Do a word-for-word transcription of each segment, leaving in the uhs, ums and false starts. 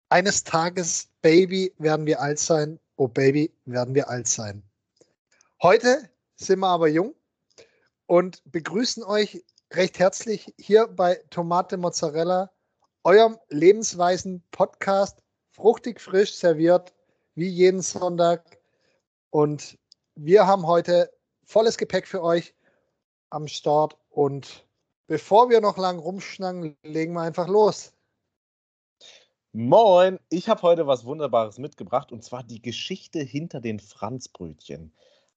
Eines Tages, Baby, werden wir alt sein. Oh Baby, werden wir alt sein. Heute sind wir aber jung und begrüßen euch recht herzlich hier bei Tomate Mozzarella, eurem lebensweisen Podcast, fruchtig frisch serviert, wie jeden Sonntag. Und wir haben heute volles Gepäck für euch am Start. Und bevor wir noch lang rumschnacken, legen wir einfach los. Moin, ich habe heute was Wunderbares mitgebracht, und zwar die Geschichte hinter den Franzbrötchen,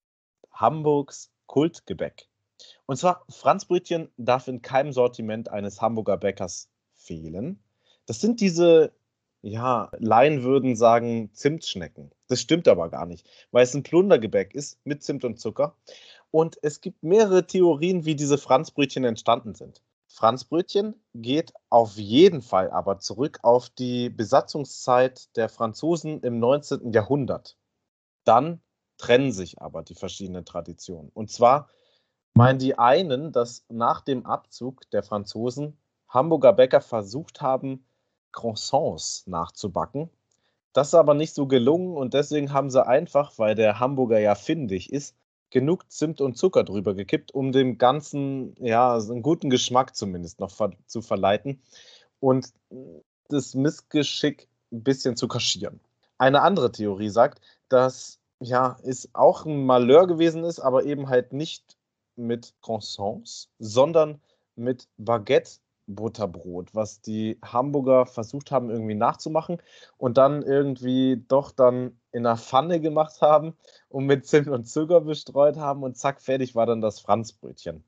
Hamburgs Kultgebäck. Und zwar, Franzbrötchen darf in keinem Sortiment eines Hamburger Bäckers fehlen. Das sind diese, ja, Laien würden sagen Zimtschnecken. Das stimmt aber gar nicht, weil es ein Plundergebäck ist mit Zimt und Zucker. Und es gibt mehrere Theorien, wie diese Franzbrötchen entstanden sind. Franzbrötchen geht auf jeden Fall aber zurück auf die Besatzungszeit der Franzosen im neunzehnten Jahrhundert. Dann trennen sich aber die verschiedenen Traditionen. Und zwar meinen die einen, dass nach dem Abzug der Franzosen Hamburger Bäcker versucht haben, Croissants nachzubacken. Das ist aber nicht so gelungen, und deswegen haben sie einfach, weil der Hamburger ja findig ist, genug Zimt und Zucker drüber gekippt, um dem Ganzen, ja, so einen guten Geschmack zumindest noch ver- zu verleiten und das Missgeschick ein bisschen zu kaschieren. Eine andere Theorie sagt, dass ja, es auch ein Malheur gewesen ist, aber eben halt nicht mit Croissants, sondern mit Baguette-Butterbrot, was die Hamburger versucht haben irgendwie nachzumachen und dann irgendwie doch dann in einer Pfanne gemacht haben und mit Zimt und Zucker bestreut haben, und zack, fertig war dann das Franzbrötchen.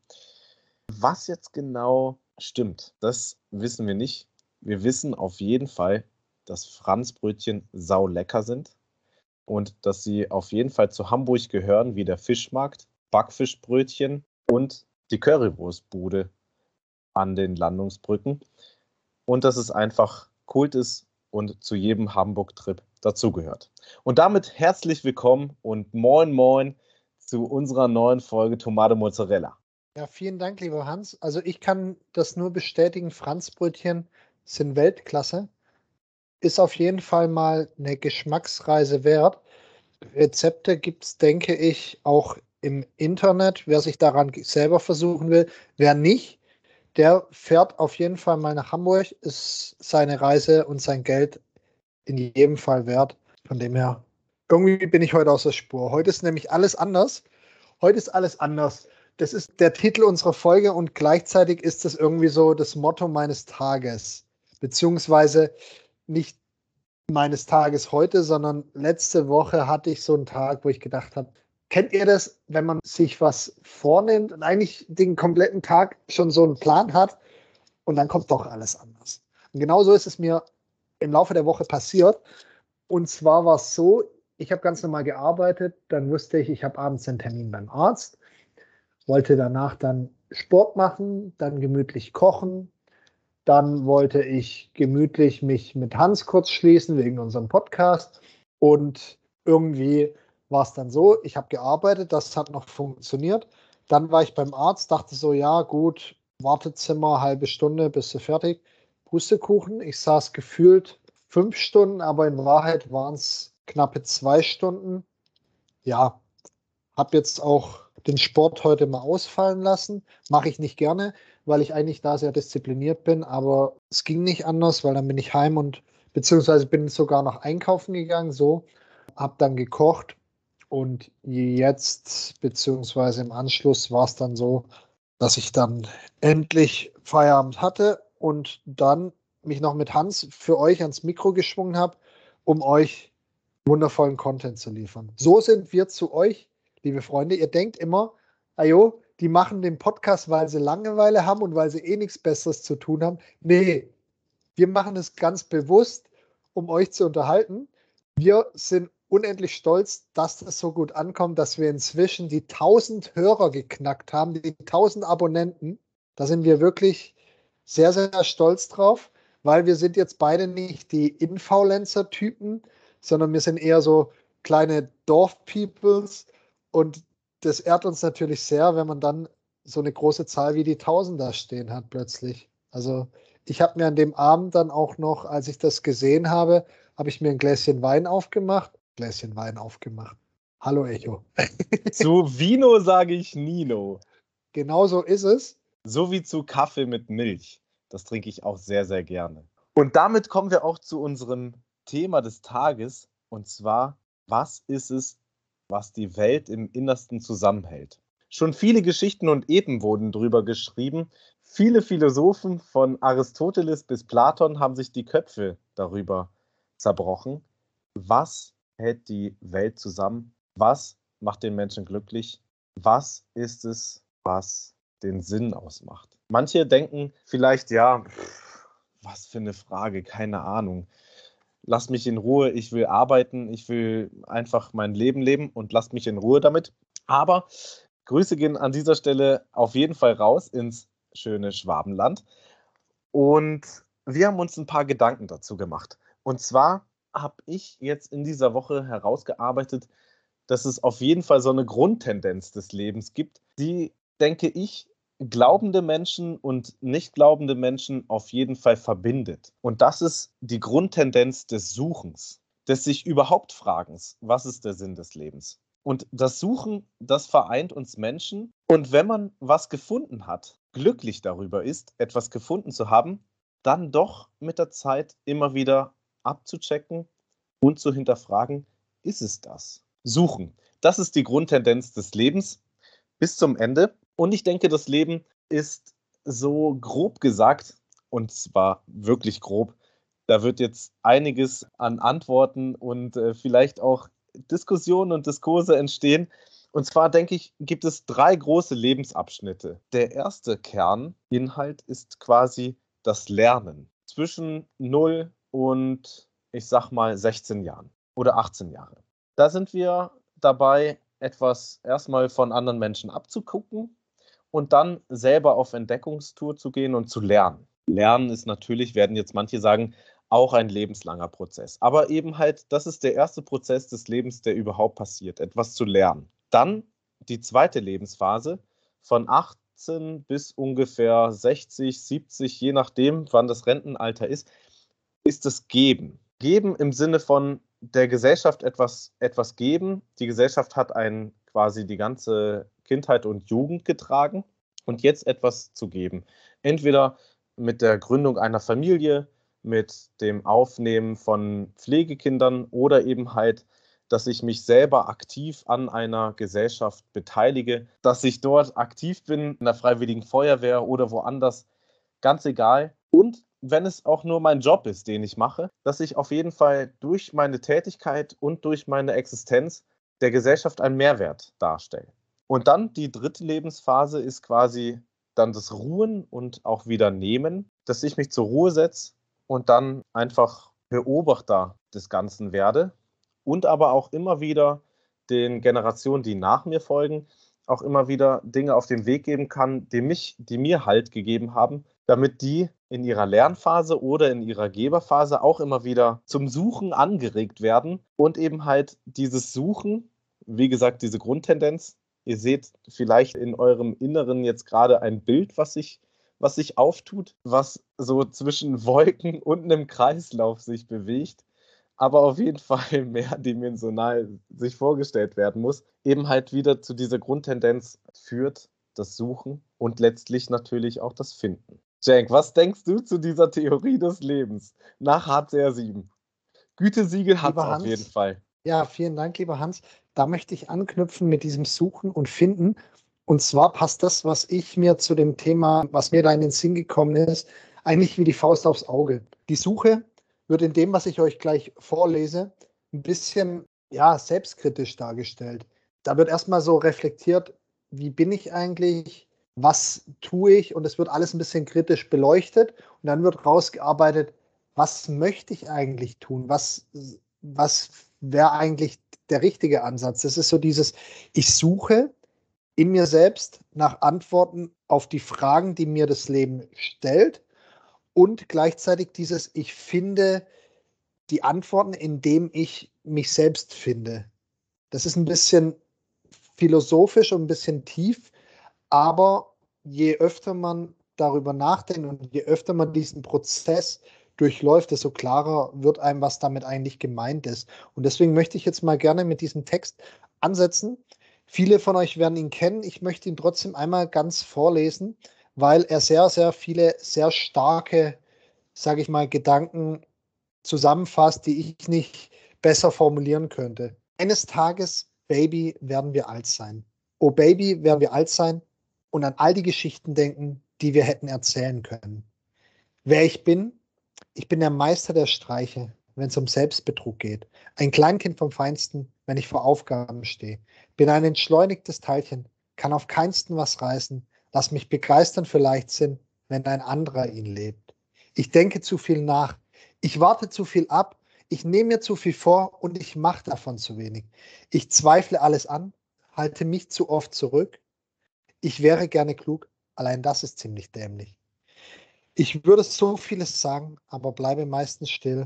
Was jetzt genau stimmt, das wissen wir nicht. Wir wissen auf jeden Fall, dass Franzbrötchen saulecker sind und dass sie auf jeden Fall zu Hamburg gehören, wie der Fischmarkt, Backfischbrötchen und die Currywurstbude an den Landungsbrücken. Und dass es einfach Kult ist und zu jedem Hamburg-Trip dazugehört. Und damit herzlich willkommen und moin moin zu unserer neuen Folge Tomate Mozzarella. Ja, vielen Dank, lieber Hans. Also ich kann das nur bestätigen, Franzbrötchen sind Weltklasse. Ist auf jeden Fall mal eine Geschmacksreise wert. Rezepte gibt es, denke ich, auch im Internet, wer sich daran selber versuchen will. Wer nicht, der fährt auf jeden Fall mal nach Hamburg, ist seine Reise und sein Geld in jedem Fall wert. Von dem her, irgendwie bin ich heute aus der Spur. Heute ist nämlich alles anders. Heute ist alles anders. Das ist der Titel unserer Folge und gleichzeitig ist das irgendwie so das Motto meines Tages. Beziehungsweise nicht meines Tages heute, sondern letzte Woche hatte ich so einen Tag, wo ich gedacht habe, kennt ihr das, wenn man sich was vornimmt und eigentlich den kompletten Tag schon so einen Plan hat und dann kommt doch alles anders. Und genauso ist es mir im Laufe der Woche passiert. Und zwar war es so, ich habe ganz normal gearbeitet, dann wusste ich, ich habe abends einen Termin beim Arzt, wollte danach dann Sport machen, dann gemütlich kochen, dann wollte ich gemütlich mich mit Hans kurz schließen wegen unserem Podcast. Und irgendwie war es dann so, ich habe gearbeitet, das hat noch funktioniert. Dann war ich beim Arzt, dachte so, ja gut, Wartezimmer, halbe Stunde, bist du fertig. Pustekuchen, ich saß gefühlt fünf Stunden, aber in Wahrheit waren es knappe zwei Stunden. Ja, habe jetzt auch den Sport heute mal ausfallen lassen. Mache ich nicht gerne, weil ich eigentlich da sehr diszipliniert bin. Aber es ging nicht anders, weil dann bin ich heim und beziehungsweise bin sogar noch einkaufen gegangen. So, habe dann gekocht und jetzt beziehungsweise im Anschluss war es dann so, dass ich dann endlich Feierabend hatte und dann mich noch mit Hans für euch ans Mikro geschwungen habe, um euch wundervollen Content zu liefern. So sind wir zu euch, liebe Freunde. Ihr denkt immer, ajo, die machen den Podcast, weil sie Langeweile haben und weil sie eh nichts Besseres zu tun haben. Nee, wir machen es ganz bewusst, um euch zu unterhalten. Wir sind unendlich stolz, dass das so gut ankommt, dass wir inzwischen die tausend Hörer geknackt haben, die tausend Abonnenten. Da sind wir wirklich sehr, sehr stolz drauf, weil wir sind jetzt beide nicht die Influencer-Typen, sondern wir sind eher so kleine Dorf-Peoples und das ehrt uns natürlich sehr, wenn man dann so eine große Zahl wie die tausend da stehen hat plötzlich. Also Ich habe mir an dem Abend dann auch noch, als ich das gesehen habe, habe ich mir ein Gläschen Wein aufgemacht. Gläschen Wein aufgemacht. Hallo Echo. Zu Vino sage ich Nino. Genau so ist es. So wie zu Kaffee mit Milch. Das trinke ich auch sehr, sehr gerne. Und damit kommen wir auch zu unserem Thema des Tages. Und zwar, was ist es, was die Welt im Innersten zusammenhält? Schon viele Geschichten und Epen wurden drüber geschrieben. Viele Philosophen von Aristoteles bis Platon haben sich die Köpfe darüber zerbrochen. Was hält die Welt zusammen? Was macht den Menschen glücklich? Was ist es, was den Sinn ausmacht? Manche denken vielleicht, ja, pff, was für eine Frage, keine Ahnung. Lass mich in Ruhe, ich will arbeiten, ich will einfach mein Leben leben und lasst mich in Ruhe damit. Aber Grüße gehen an dieser Stelle auf jeden Fall raus ins schöne Schwabenland. Und wir haben uns ein paar Gedanken dazu gemacht. Und zwar habe ich jetzt in dieser Woche herausgearbeitet, dass es auf jeden Fall so eine Grundtendenz des Lebens gibt, die, denke ich, glaubende Menschen und nicht glaubende Menschen auf jeden Fall verbindet. Und das ist die Grundtendenz des Suchens, des sich überhaupt Fragens, was ist der Sinn des Lebens? Und das Suchen, das vereint uns Menschen. Und wenn man was gefunden hat, glücklich darüber ist, etwas gefunden zu haben, dann doch mit der Zeit immer wieder abzuchecken und zu hinterfragen, ist es das? Suchen. Das ist die Grundtendenz des Lebens bis zum Ende. Und ich denke, das Leben ist so grob gesagt, und zwar wirklich grob, da wird jetzt einiges an Antworten und äh, vielleicht auch Diskussionen und Diskurse entstehen. Und zwar denke ich, gibt es drei große Lebensabschnitte. Der erste Kerninhalt ist quasi das Lernen zwischen null und, ich sag mal, sechzehn Jahren oder achtzehn Jahre. Da sind wir dabei, etwas erstmal von anderen Menschen abzugucken und dann selber auf Entdeckungstour zu gehen und zu lernen. Lernen ist natürlich, werden jetzt manche sagen, auch ein lebenslanger Prozess. Aber eben halt, das ist der erste Prozess des Lebens, der überhaupt passiert, etwas zu lernen. Dann die zweite Lebensphase von achtzehn bis ungefähr sechzig, siebzig, je nachdem, wann das Rentenalter ist, ist das Geben. Geben im Sinne von der Gesellschaft etwas, etwas geben. Die Gesellschaft hat einen quasi die ganze Kindheit und Jugend getragen und jetzt etwas zu geben. Entweder mit der Gründung einer Familie, mit dem Aufnehmen von Pflegekindern oder eben halt, dass ich mich selber aktiv an einer Gesellschaft beteilige, dass ich dort aktiv bin in der Freiwilligen Feuerwehr oder woanders, ganz egal. Und wenn es auch nur mein Job ist, den ich mache, dass ich auf jeden Fall durch meine Tätigkeit und durch meine Existenz der Gesellschaft einen Mehrwert darstelle. Und dann die dritte Lebensphase ist quasi dann das Ruhen und auch wieder Nehmen, dass ich mich zur Ruhe setze und dann einfach Beobachter des Ganzen werde und aber auch immer wieder den Generationen, die nach mir folgen, auch immer wieder Dinge auf den Weg geben kann, die, mich, die mir Halt gegeben haben, damit die in ihrer Lernphase oder in ihrer Geberphase auch immer wieder zum Suchen angeregt werden und eben halt dieses Suchen, wie gesagt, diese Grundtendenz. Ihr seht vielleicht in eurem Inneren jetzt gerade ein Bild, was sich, was sich auftut, was so zwischen Wolken und einem Kreislauf sich bewegt, aber auf jeden Fall mehrdimensional sich vorgestellt werden muss, eben halt wieder zu dieser Grundtendenz führt, das Suchen und letztlich natürlich auch das Finden. Cenk, was denkst du zu dieser Theorie des Lebens nach H C R sieben? Gütesiegel hat es auf jeden Fall. Ja, vielen Dank, lieber Hans. Da möchte ich anknüpfen mit diesem Suchen und Finden. Und zwar passt das, was ich mir zu dem Thema, was mir da in den Sinn gekommen ist, eigentlich wie die Faust aufs Auge. Die Suche wird in dem, was ich euch gleich vorlese, ein bisschen ja, selbstkritisch dargestellt. Da wird erstmal so reflektiert, wie bin ich eigentlich, was tue ich, und es wird alles ein bisschen kritisch beleuchtet und dann wird rausgearbeitet, was möchte ich eigentlich tun, was, was wäre eigentlich der richtige Ansatz. Das ist so dieses, ich suche in mir selbst nach Antworten auf die Fragen, die mir das Leben stellt, und gleichzeitig dieses, ich finde die Antworten, indem ich mich selbst finde. Das ist ein bisschen philosophisch und ein bisschen tief, aber je öfter man darüber nachdenkt und je öfter man diesen Prozess durchläuft, desto klarer wird einem, was damit eigentlich gemeint ist. Und deswegen möchte ich jetzt mal gerne mit diesem Text ansetzen. Viele von euch werden ihn kennen. Ich möchte ihn trotzdem einmal ganz vorlesen, weil er sehr, sehr viele, sehr starke, sage ich mal, Gedanken zusammenfasst, die ich nicht besser formulieren könnte. Eines Tages, Baby, werden wir alt sein. Oh Baby, werden wir alt sein und an all die Geschichten denken, die wir hätten erzählen können. Wer ich bin? Ich bin der Meister der Streiche, wenn es um Selbstbetrug geht. Ein Kleinkind vom Feinsten, wenn ich vor Aufgaben stehe. Bin ein entschleunigtes Teilchen, kann auf keinsten was reißen. Lass mich begeistern für Leichtsinn, wenn ein anderer ihn lebt. Ich denke zu viel nach. Ich warte zu viel ab. Ich nehme mir zu viel vor und ich mache davon zu wenig. Ich zweifle alles an, halte mich zu oft zurück. Ich wäre gerne klug, allein das ist ziemlich dämlich. Ich würde so vieles sagen, aber bleibe meistens still,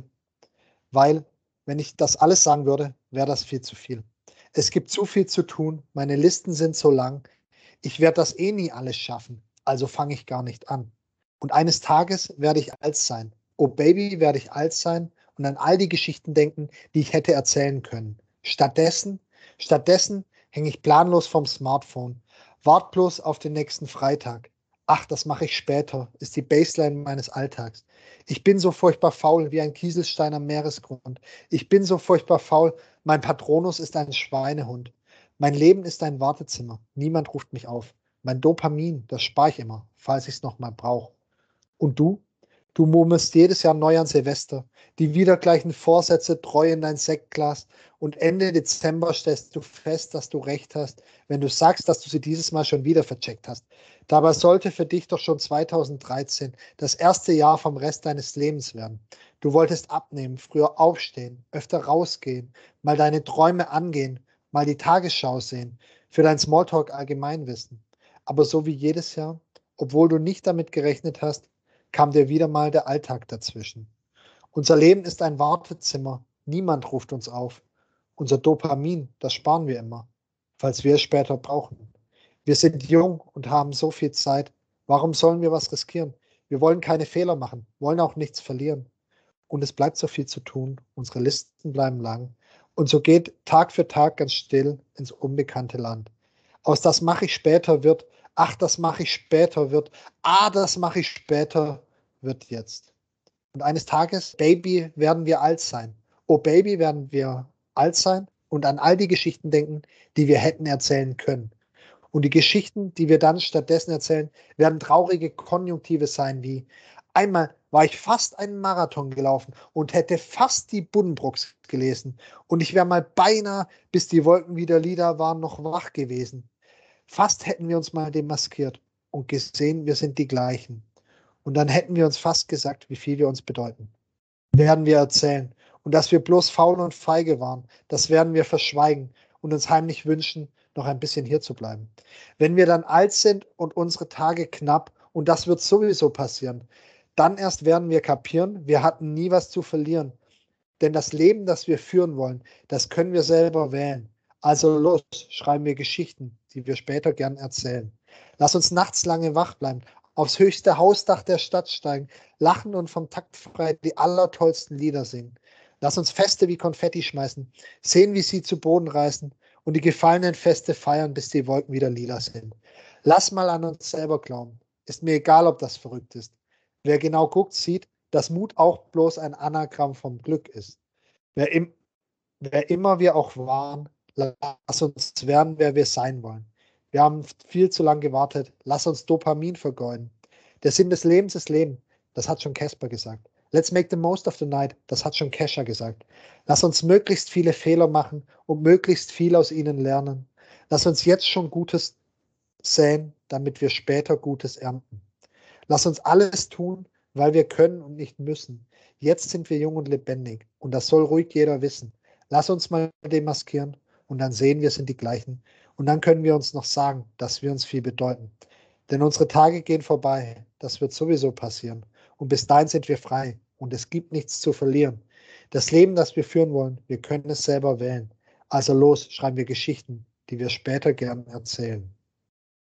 weil, wenn ich das alles sagen würde, wäre das viel zu viel. Es gibt zu viel zu tun, meine Listen sind so lang, ich werde das eh nie alles schaffen, also fange ich gar nicht an. Und eines Tages werde ich alt sein. Oh Baby, werde ich alt sein und an all die Geschichten denken, die ich hätte erzählen können. Stattdessen, stattdessen hänge ich planlos vom Smartphone, wart bloß auf den nächsten Freitag. Ach, das mache ich später, ist die Baseline meines Alltags. Ich bin so furchtbar faul wie ein Kieselstein am Meeresgrund. Ich bin so furchtbar faul, mein Patronus ist ein Schweinehund. Mein Leben ist ein Wartezimmer, niemand ruft mich auf. Mein Dopamin, das spare ich immer, falls ich es nochmal brauche. Und du? Du murmelst jedes Jahr neu an Silvester, die wieder gleichen Vorsätze treu in dein Sektglas und Ende Dezember stellst du fest, dass du recht hast, wenn du sagst, dass du sie dieses Mal schon wieder vercheckt hast. Dabei sollte für dich doch schon zweitausenddreizehn das erste Jahr vom Rest deines Lebens werden. Du wolltest abnehmen, früher aufstehen, öfter rausgehen, mal deine Träume angehen, mal die Tagesschau sehen, für dein Smalltalk Allgemeinwissen. Aber so wie jedes Jahr, obwohl du nicht damit gerechnet hast, kam dir wieder mal der Alltag dazwischen. Unser Leben ist ein Wartezimmer. Niemand ruft uns auf. Unser Dopamin, das sparen wir immer, falls wir es später brauchen. Wir sind jung und haben so viel Zeit. Warum sollen wir was riskieren? Wir wollen keine Fehler machen, wollen auch nichts verlieren. Und es bleibt so viel zu tun. Unsere Listen bleiben lang. Und so geht Tag für Tag ganz still ins unbekannte Land. Aus das mache ich später wird, ach, das mache ich später wird, ah, das mache ich später wird jetzt. Und eines Tages, Baby, werden wir alt sein. Oh Baby, werden wir alt sein und an all die Geschichten denken, die wir hätten erzählen können. Und die Geschichten, die wir dann stattdessen erzählen, werden traurige Konjunktive sein, wie einmal war ich fast einen Marathon gelaufen und hätte fast die Buddenbrooks gelesen. Und ich wäre mal beinahe, bis die Wolken wieder lila waren, noch wach gewesen. Fast hätten wir uns mal demaskiert und gesehen, wir sind die gleichen. Und dann hätten wir uns fast gesagt, wie viel wir uns bedeuten. Werden wir erzählen. Und dass wir bloß faul und feige waren, das werden wir verschweigen und uns heimlich wünschen, noch ein bisschen hier zu bleiben. Wenn wir dann alt sind und unsere Tage knapp, und das wird sowieso passieren, dann erst werden wir kapieren, wir hatten nie was zu verlieren. Denn das Leben, das wir führen wollen, das können wir selber wählen. Also los, schreiben wir Geschichten, die wir später gern erzählen. Lass uns nachts lange wach bleiben, aufs höchste Hausdach der Stadt steigen, lachen und vom Takt frei die allertollsten Lieder singen. Lass uns Feste wie Konfetti schmeißen, sehen, wie sie zu Boden reißen und die gefallenen Feste feiern, bis die Wolken wieder lila sind. Lass mal an uns selber glauben. Ist mir egal, ob das verrückt ist. Wer genau guckt, sieht, dass Mut auch bloß ein Anagramm vom Glück ist. Wer, im, wer immer wir auch waren, lass uns werden, wer wir sein wollen. Wir haben viel zu lange gewartet. Lass uns Dopamin vergeuden. Der Sinn des Lebens ist Leben. Das hat schon Casper gesagt. Let's make the most of the night. Das hat schon Kesha gesagt. Lass uns möglichst viele Fehler machen und möglichst viel aus ihnen lernen. Lass uns jetzt schon Gutes säen, damit wir später Gutes ernten. Lass uns alles tun, weil wir können und nicht müssen. Jetzt sind wir jung und lebendig und das soll ruhig jeder wissen. Lass uns mal demaskieren und dann sehen wir, sind die gleichen. Und dann können wir uns noch sagen, dass wir uns viel bedeuten. Denn unsere Tage gehen vorbei. Das wird sowieso passieren. Und bis dahin sind wir frei und es gibt nichts zu verlieren. Das Leben, das wir führen wollen, wir können es selber wählen. Also los, schreiben wir Geschichten, die wir später gern erzählen.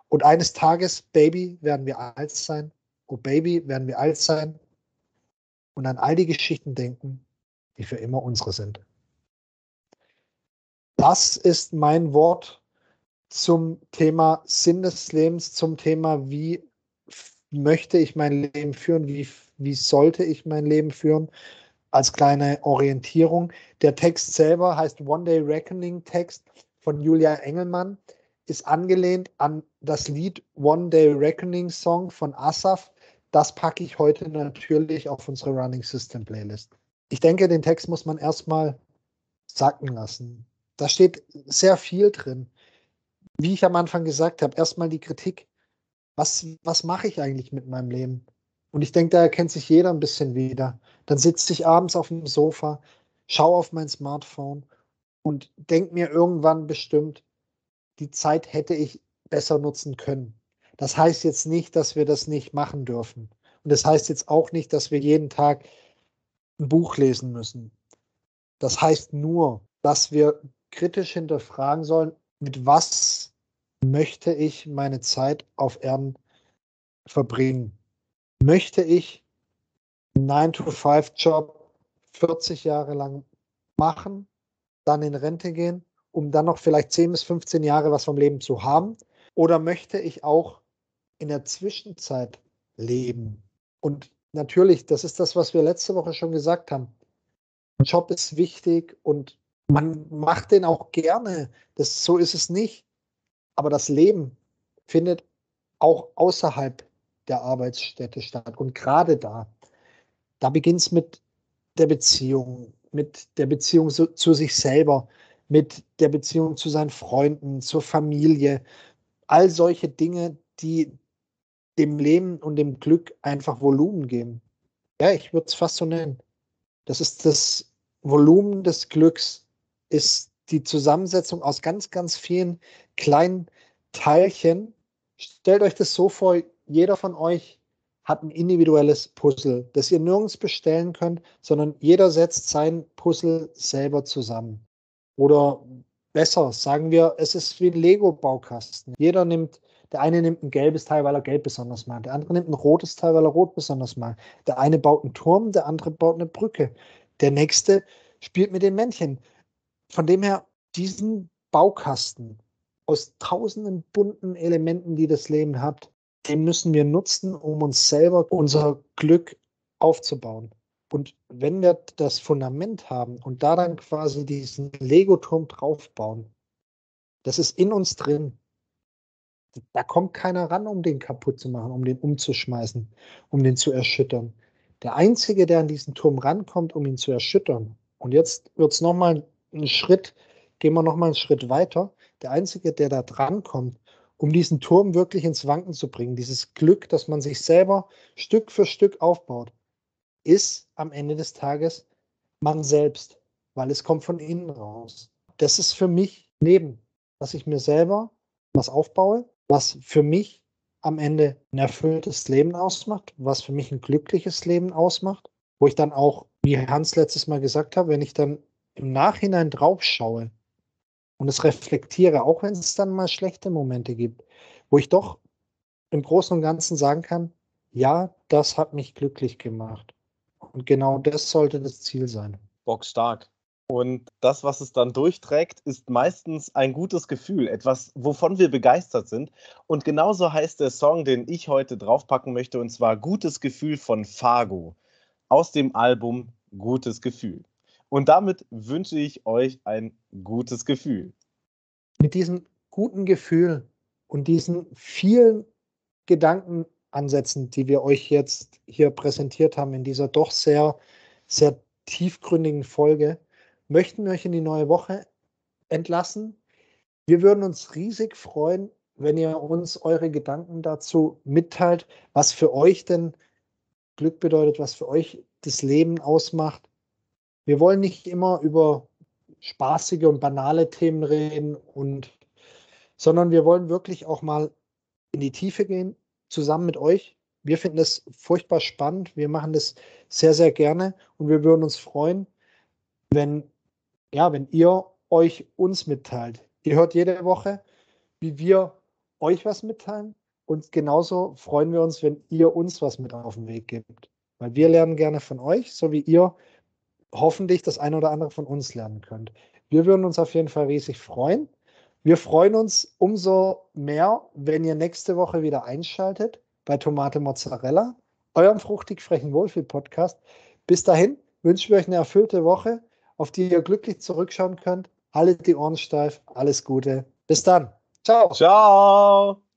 Und eines Tages, Baby, werden wir alt sein. Oh Baby, werden wir alt sein. Und an all die Geschichten denken, die für immer unsere sind. Das ist mein Wort zum Thema Sinn des Lebens, zum Thema, wie möchte ich mein Leben führen, wie, wie sollte ich mein Leben führen, als kleine Orientierung. Der Text selber heißt One Day Reckoning Text von Julia Engelmann, ist angelehnt an das Lied One Day Reckoning Song von Asaf. Das packe ich heute natürlich auf unsere Running System Playlist. Ich denke, den Text muss man erstmal sacken lassen. Da steht sehr viel drin. Wie ich am Anfang gesagt habe, erstmal die Kritik. Was, was mache ich eigentlich mit meinem Leben? Und ich denke, da erkennt sich jeder ein bisschen wieder. Dann sitze ich abends auf dem Sofa, schaue auf mein Smartphone und denke mir irgendwann bestimmt, die Zeit hätte ich besser nutzen können. Das heißt jetzt nicht, dass wir das nicht machen dürfen. Und das heißt jetzt auch nicht, dass wir jeden Tag ein Buch lesen müssen. Das heißt nur, dass wir kritisch hinterfragen sollen, mit was möchte ich meine Zeit auf Erden verbringen? Möchte ich einen nine to five Job vierzig Jahre lang machen, dann in Rente gehen, um dann noch vielleicht zehn bis fünfzehn Jahre was vom Leben zu haben? Oder möchte ich auch in der Zwischenzeit leben? Und natürlich, das ist das, was wir letzte Woche schon gesagt haben. Job ist wichtig und man macht den auch gerne. Das, so ist es nicht. Aber das Leben findet auch außerhalb der Arbeitsstätte statt. Und gerade da, da beginnt es mit der Beziehung, mit der Beziehung zu, zu sich selber, mit der Beziehung zu seinen Freunden, zur Familie. All solche Dinge, die dem Leben und dem Glück einfach Volumen geben. Ja, ich würde es fast so nennen. Das ist das Volumen des Glücks, ist die Zusammensetzung aus ganz, ganz vielen kleinen Teilchen. Stellt euch das so vor, jeder von euch hat ein individuelles Puzzle, das ihr nirgends bestellen könnt, sondern jeder setzt sein Puzzle selber zusammen. Oder besser, sagen wir, es ist wie ein Lego-Baukasten. Jeder nimmt, der eine nimmt ein gelbes Teil, weil er gelb besonders mag. Der andere nimmt ein rotes Teil, weil er rot besonders mag. Der eine baut einen Turm, der andere baut eine Brücke. Der nächste spielt mit den Männchen. Von dem her, diesen Baukasten aus tausenden bunten Elementen, die das Leben hat, den müssen wir nutzen, um uns selber unser Glück aufzubauen. Und wenn wir das Fundament haben und da dann quasi diesen Lego-Turm draufbauen, das ist in uns drin. Da kommt keiner ran, um den kaputt zu machen, um den umzuschmeißen, um den zu erschüttern. Der Einzige, der an diesen Turm rankommt, um ihn zu erschüttern, und jetzt wird es nochmal einen Schritt, gehen wir nochmal einen Schritt weiter, der Einzige, der da drankommt, um diesen Turm wirklich ins Wanken zu bringen, dieses Glück, das man sich selber Stück für Stück aufbaut, ist am Ende des Tages man selbst, weil es kommt von innen raus. Das ist für mich Leben, dass ich mir selber was aufbaue, was für mich am Ende ein erfülltes Leben ausmacht, was für mich ein glückliches Leben ausmacht, wo ich dann auch, wie Hans letztes Mal gesagt hat, wenn ich dann im Nachhinein drauf schaue und es reflektiere, auch wenn es dann mal schlechte Momente gibt, wo ich doch im Großen und Ganzen sagen kann, ja, das hat mich glücklich gemacht. Und genau das sollte das Ziel sein. Bockstark. Und das, was es dann durchträgt, ist meistens ein gutes Gefühl, etwas, wovon wir begeistert sind. Und genauso heißt der Song, den ich heute draufpacken möchte, und zwar Gutes Gefühl von Fargo aus dem Album Gutes Gefühl. Und damit wünsche ich euch ein gutes Gefühl. Mit diesem guten Gefühl und diesen vielen Gedankenansätzen, die wir euch jetzt hier präsentiert haben in dieser doch sehr, sehr tiefgründigen Folge, möchten wir euch in die neue Woche entlassen. Wir würden uns riesig freuen, wenn ihr uns eure Gedanken dazu mitteilt, was für euch denn Glück bedeutet, was für euch das Leben ausmacht. Wir wollen nicht immer über spaßige und banale Themen reden, und, sondern wir wollen wirklich auch mal in die Tiefe gehen, zusammen mit euch. Wir finden es furchtbar spannend. Wir machen das sehr, sehr gerne und wir würden uns freuen, wenn, ja, wenn ihr euch uns mitteilt. Ihr hört jede Woche, wie wir euch was mitteilen und genauso freuen wir uns, wenn ihr uns was mit auf den Weg gebt. Weil wir lernen gerne von euch, so wie ihr hoffentlich das eine oder andere von uns lernen könnt. Wir würden uns auf jeden Fall riesig freuen. Wir freuen uns umso mehr, wenn ihr nächste Woche wieder einschaltet bei Tomate Mozzarella, eurem fruchtig frechen Wohlfühl-Podcast. Bis dahin wünschen wir euch eine erfüllte Woche, auf die ihr glücklich zurückschauen könnt. Haltet die Ohren steif, alles Gute. Bis dann. Ciao. Ciao.